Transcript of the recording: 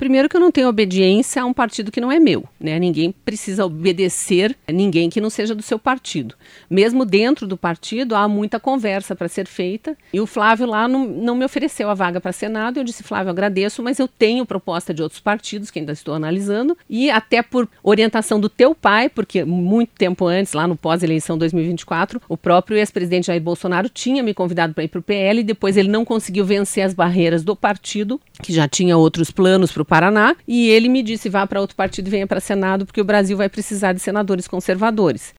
Primeiro que eu não tenho obediência a um partido que não é meu, né? Ninguém precisa obedecer a ninguém que não seja do seu partido. Mesmo dentro do partido, há muita conversa para ser feita. E o Flávio lá não me ofereceu a vaga para Senado. Eu disse, Flávio, agradeço, mas eu tenho proposta de outros partidos que ainda estou analisando. E até por orientação do teu pai, porque muito tempo antes, lá no pós-eleição 2024, o próprio ex-presidente Jair Bolsonaro tinha me convidado para ir para o PL e depois ele não conseguiu vencer as barreiras do partido, que já tinha outros planos para o Paraná, e ele me disse, vá para outro partido e venha para Senado, porque o Brasil vai precisar de senadores conservadores.